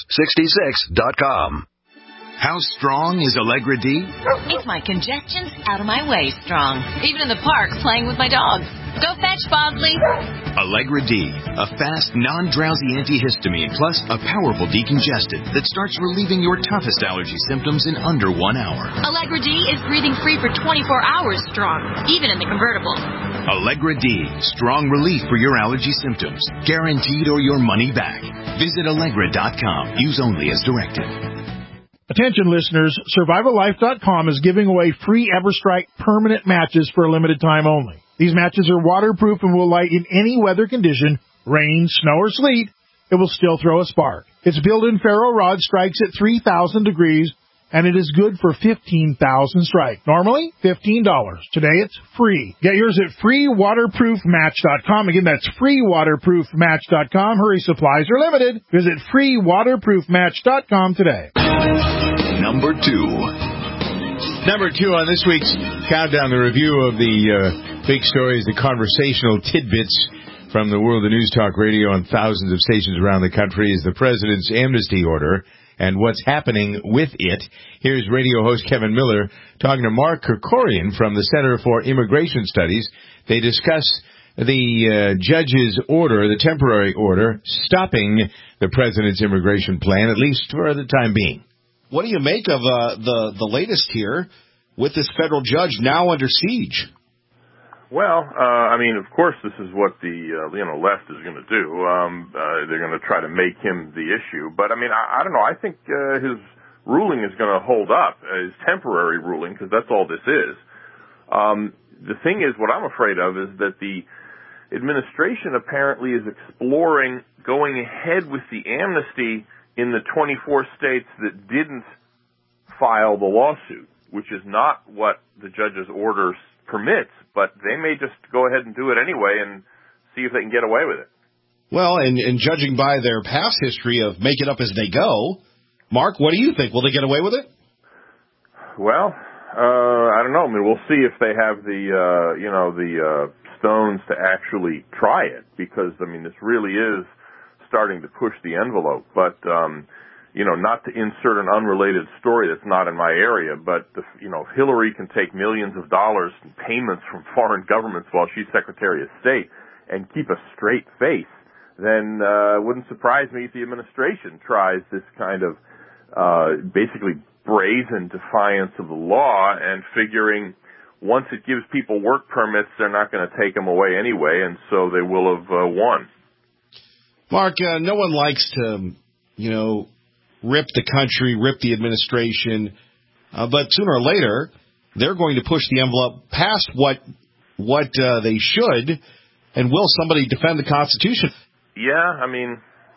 Reverse66.com. How strong is Allegra D? It's my congestion's out of my way strong. Even in the park playing with my dog. Go fetch, Bosley. Allegra D, a fast, non-drowsy antihistamine plus a powerful decongestant that starts relieving your toughest allergy symptoms in under 1 hour. Allegra D is breathing free for 24 hours strong, even in the convertible. Allegra D, strong relief for your allergy symptoms. Guaranteed or your money back. Visit Allegra.com. Use only as directed. Attention listeners, SurvivalLife.com is giving away free EverStrike permanent matches for a limited time only. These matches are waterproof and will light in any weather condition, rain, snow, or sleet. It will still throw a spark. Its built-in ferro rod strikes at 3,000 degrees, and it is good for 15,000 strike. Normally, $15. Today, it's free. Get yours at freewaterproofmatch.com. Again, that's freewaterproofmatch.com. Hurry, supplies are limited. Visit freewaterproofmatch.com today. Number 2. Number 2 on this week's countdown, the review of the big stories, the conversational tidbits from the world of News Talk Radio on thousands of stations around the country, is the president's amnesty order and what's happening with it. Here's radio host Kevin Miller talking to Mark Kerkorian from the Center for Immigration Studies. They discuss the judge's order, the temporary order, stopping the president's immigration plan, at least for the time being. What do you make of the latest here with this federal judge now under siege? Well, I mean, of course, this is what the left is going to do. They're going to try to make him the issue. But I mean, I don't know. I think his ruling is going to hold up, his temporary ruling, because that's all this is. The thing is, what I'm afraid of is that the administration apparently is exploring going ahead with the amnesty in the 24 states that didn't file the lawsuit, which is not what the judge's order permits, but they may just go ahead and do it anyway and see if they can get away with it. Well, and judging by their past history of make it up as they go, Mark, what do you think? Will they get away with it? Well, I don't know. I mean, we'll see if they have the stones to actually try it, because, I mean, this really is starting to push the envelope. But, not to insert an unrelated story that's not in my area, but, if Hillary can take millions of dollars in payments from foreign governments while she's Secretary of State and keep a straight face, then it wouldn't surprise me if the administration tries this kind of basically brazen defiance of the law, and figuring once it gives people work permits, they're not going to take them away anyway, and so they will have won. Mark, no one likes to, rip the country, rip the administration, but sooner or later, they're going to push the envelope past what they should, and will somebody defend the Constitution? Yeah, I mean,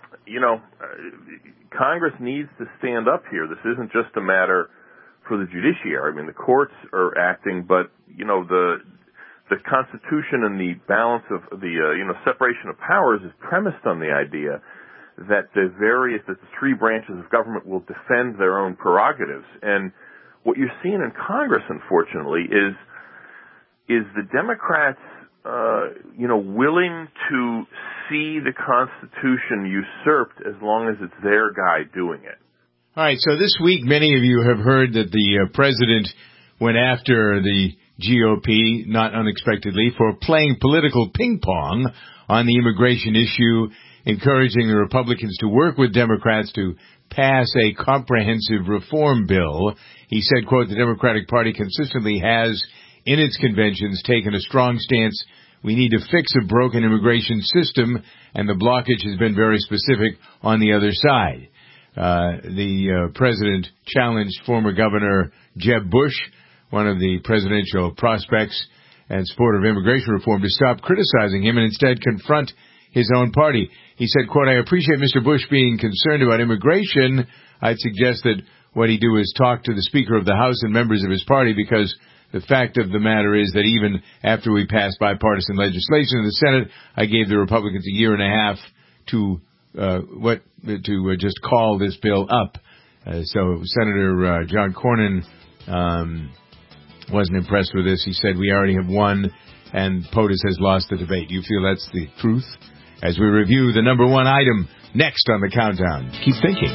Congress needs to stand up here. This isn't just a matter for the judiciary. I mean, the courts are acting, but, the Constitution and the balance of the, separation of powers is premised on the idea that the three branches of government will defend their own prerogatives. And what you're seeing in Congress, unfortunately, is the Democrats, willing to see the Constitution usurped as long as it's their guy doing it. All right, so this week many of you have heard that the president went after the GOP, not unexpectedly, for playing political ping-pong on the immigration issue, encouraging the Republicans to work with Democrats to pass a comprehensive reform bill. He said, quote, the Democratic Party consistently has, in its conventions, taken a strong stance. We need to fix a broken immigration system, and the blockage has been very specific on the other side. The president challenged former Governor Jeb Bush, one of the presidential prospects and supporter of immigration reform, to stop criticizing him and instead confront his own party. He said, quote, I appreciate Mr. Bush being concerned about immigration. I'd suggest that what he do is talk to the Speaker of the House and members of his party, because the fact of the matter is that even after we passed bipartisan legislation in the Senate, I gave the Republicans a year and a half to just call this bill up. So Senator John Cornyn wasn't impressed with this. He said, we already have won, and POTUS has lost the debate. Do you feel that's the truth? As we review the number one item next on the countdown. Keep thinking.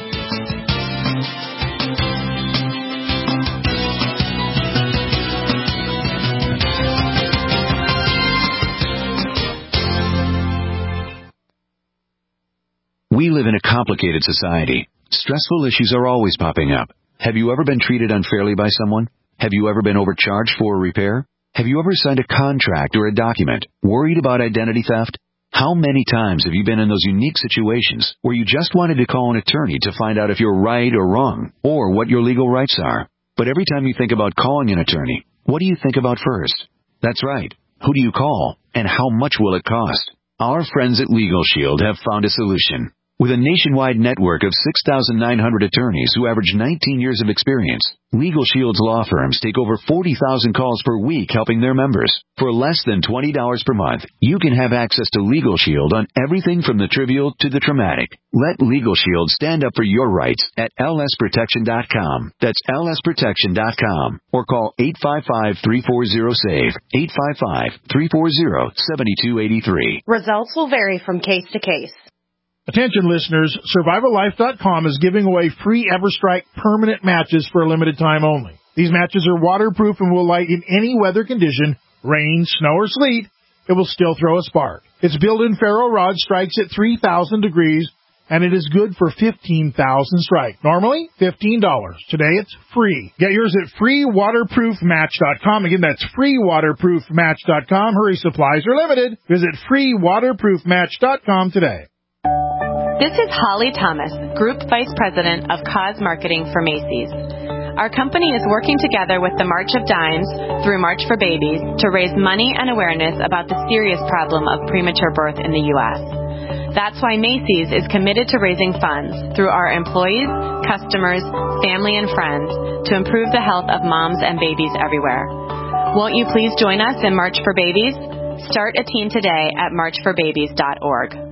We live in a complicated society. Stressful issues are always popping up. Have you ever been treated unfairly by someone? Have you ever been overcharged for a repair? Have you ever signed a contract or a document worried about identity theft? How many times have you been in those unique situations where you just wanted to call an attorney to find out if you're right or wrong, or what your legal rights are? But every time you think about calling an attorney, what do you think about first? That's right. Who do you call, and how much will it cost? Our friends at Legal Shield have found a solution. With a nationwide network of 6,900 attorneys who average 19 years of experience, Legal Shield's law firms take over 40,000 calls per week helping their members. For less than $20 per month, you can have access to Legal Shield on everything from the trivial to the traumatic. Let Legal Shield stand up for your rights at lsprotection.com. That's lsprotection.com. Or call 855-340-SAVE, 855-340-7283. Results will vary from case to case. Attention listeners, SurvivalLife.com is giving away free EverStrike permanent matches for a limited time only. These matches are waterproof and will light in any weather condition, rain, snow, or sleet. It will still throw a spark. Its built-in ferro rod strikes at 3,000 degrees, and it is good for 15,000 strike. Normally, $15. Today, it's free. Get yours at freewaterproofmatch.com. Again, that's freewaterproofmatch.com. Hurry, supplies are limited. Visit freewaterproofmatch.com today. This is Holly Thomas, Group Vice President of Cause Marketing for Macy's. Our company is working together with the March of Dimes through March for Babies to raise money and awareness about the serious problem of premature birth in the U.S. That's why Macy's is committed to raising funds through our employees, customers, family, and friends to improve the health of moms and babies everywhere. Won't you please join us in March for Babies? Start a team today at marchforbabies.org.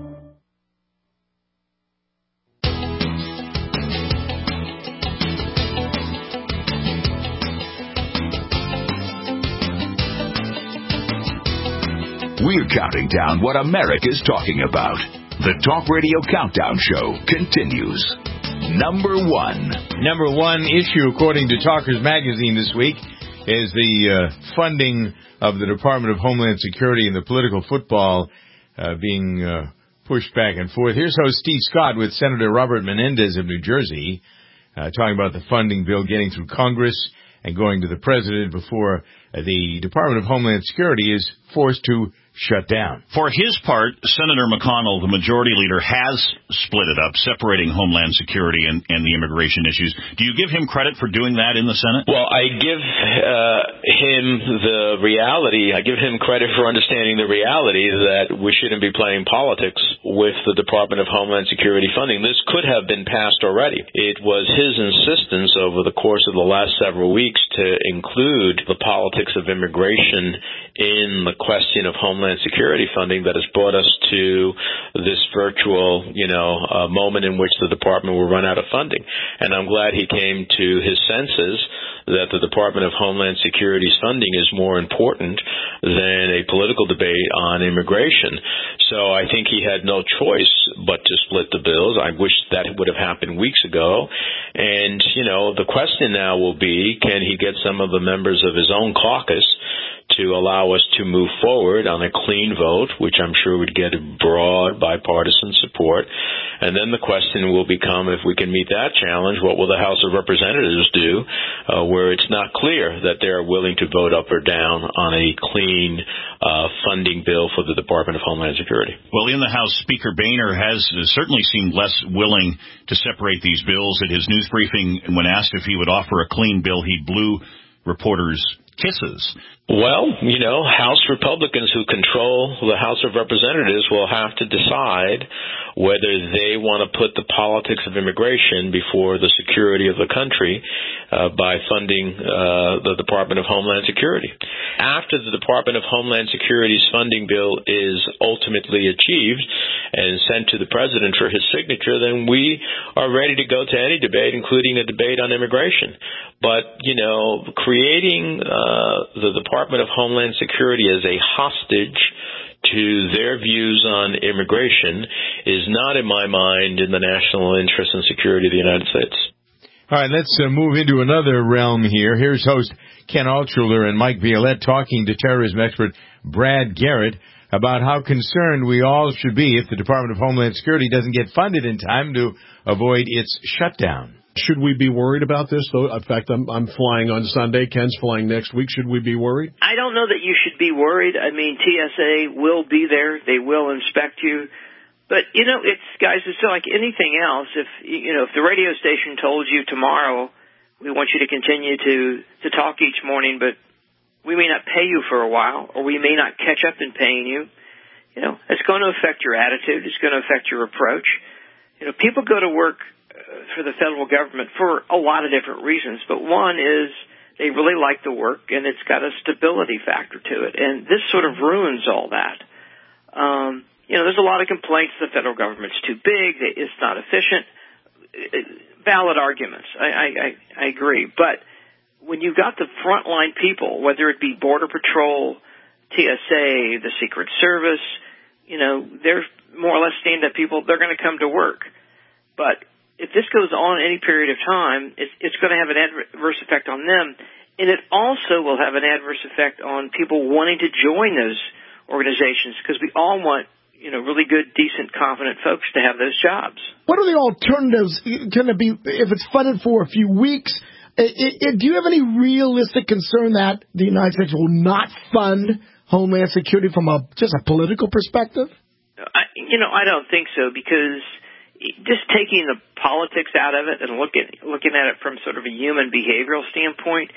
We're counting down what America's talking about. The Talk Radio Countdown Show continues. Number one. Number one issue, according to Talkers Magazine this week, is the funding of the Department of Homeland Security and the political football being pushed back and forth. Here's host Steve Scott with Senator Robert Menendez of New Jersey talking about the funding bill getting through Congress and going to the president before the Department of Homeland Security is forced to shut down. For his part, Senator McConnell, the majority leader, has split it up, separating Homeland Security and the immigration issues. Do you give him credit for doing that in the Senate? Well, I give him the reality. I give him credit for understanding the reality that we shouldn't be playing politics with the Department of Homeland Security funding. This could have been passed already. It was his insistence over the course of the last several weeks to include the politics of immigration in the question of Homeland Security funding that has brought us to this virtual, moment in which the department will run out of funding. And I'm glad he came to his senses that the Department of Homeland Security's funding is more important than a political debate on immigration. So I think he had no choice but to split the bills. I wish that would have happened weeks ago. And, the question now will be, can he get some of the members of his own caucus to allow us to move forward on a clean vote, which I'm sure would get broad bipartisan support. And then the question will become, if we can meet that challenge, what will the House of Representatives do where it's not clear that they're willing to vote up or down on a clean funding bill for the Department of Homeland Security? Well, in the House, Speaker Boehner has certainly seemed less willing to separate these bills. At his news briefing, when asked if he would offer a clean bill, he blew reporters' kisses. Well, House Republicans who control the House of Representatives will have to decide whether they want to put the politics of immigration before the security of the country by funding the Department of Homeland Security. After the Department of Homeland Security's funding bill is ultimately achieved and sent to the President for his signature, then we are ready to go to any debate, including a debate on immigration. But, creating the Department of Homeland Security as a hostage to their views on immigration is not, in my mind, in the national interest and security of the United States. All right, let's move into another realm here. Here's host Ken Altshuler and Mike Violette talking to terrorism expert Brad Garrett about how concerned we all should be if the Department of Homeland Security doesn't get funded in time to avoid its shutdown. Should we be worried about this, though? In fact, I'm flying on Sunday. Ken's flying next week. Should we be worried? I don't know that you should be worried. I mean, TSA will be there. They will inspect you. But, it's like anything else. If the radio station told you tomorrow, we want you to continue to talk each morning, but we may not pay you for a while, or we may not catch up in paying you, it's going to affect your attitude. It's going to affect your approach. People go to work for the federal government for a lot of different reasons, but one is they really like the work and it's got a stability factor to it, and this sort of ruins all that. There's a lot of complaints the federal government's too big, it's not efficient. Valid arguments, I agree, but when you've got the frontline people, whether it be Border Patrol, TSA, the Secret Service, they're more or less stand-up people, they're going to come to work. But if this goes on any period of time, it's going to have an adverse effect on them, and it also will have an adverse effect on people wanting to join those organizations, because we all want, really good, decent, confident folks to have those jobs. What are the alternatives going to be if it's funded for a few weeks? Do you have any realistic concern that the United States will not fund Homeland Security from just a political perspective? I don't think so, because just taking the politics out of it and looking at it from sort of a human behavioral standpoint,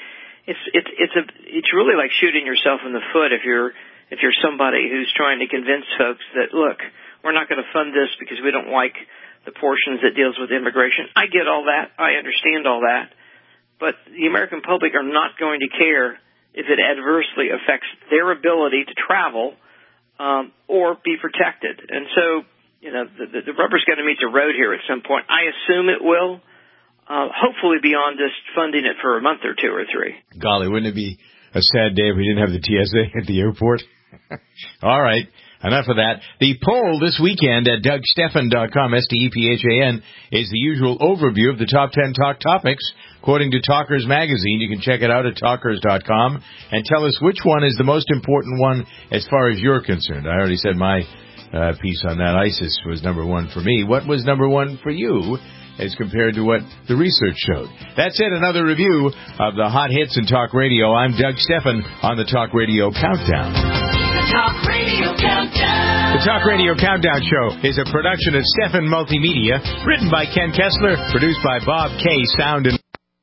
it's really like shooting yourself in the foot if you're somebody who's trying to convince folks that, look, we're not going to fund this because we don't like the portions that deals with immigration. I get all that. I understand all that. But the American public are not going to care if it adversely affects their ability to travel or be protected. And so, the rubber's going to meet the road here at some point. I assume it will, hopefully beyond just funding it for a month or two or three. Golly, wouldn't it be a sad day if we didn't have the TSA at the airport? All right, enough of that. The poll this weekend at DougStephan.com, STEPHAN, is the usual overview of the top 10 talk topics, according to Talkers Magazine. You can check it out at Talkers.com and tell us which one is the most important one as far as you're concerned. I already said my piece on that. ISIS was number one for me. What was number one for you as compared to what the research showed? That's it, another review of the hot hits in talk radio. I'm Doug Stephan on the Talk Radio Countdown. The Talk Radio Countdown. The Talk Radio Countdown Show is a production of Stephan Multimedia, written by Ken Kessler, produced by Bob K. Sound and...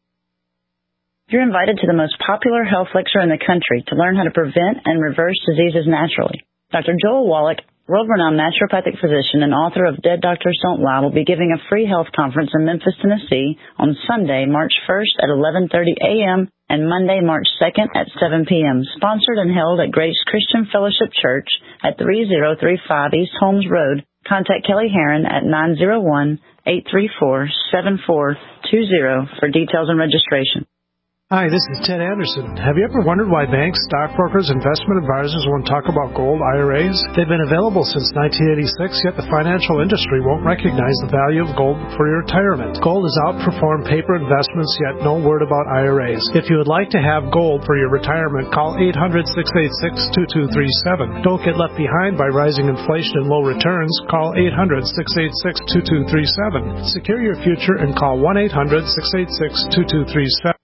You're invited to the most popular health lecture in the country to learn how to prevent and reverse diseases naturally. Dr. Joel Wallach, world-renowned naturopathic physician and author of Dead Doctors Don't Lie, will be giving a free health conference in Memphis, Tennessee on Sunday, March 1st at 11:30 a.m. and Monday, March 2nd at 7 p.m., sponsored and held at Grace Christian Fellowship Church at 3035 East Holmes Road. Contact Kelly Herron at 901-834-7420 for details and registration. Hi, this is Ted Anderson. Have you ever wondered why banks, stockbrokers, investment advisors won't talk about gold IRAs? They've been available since 1986, yet the financial industry won't recognize the value of gold for your retirement. Gold has outperformed paper investments, yet no word about IRAs. If you would like to have gold for your retirement, call 800-686-2237. Don't get left behind by rising inflation and low returns. Call 800-686-2237. Secure your future and call 1-800-686-2237.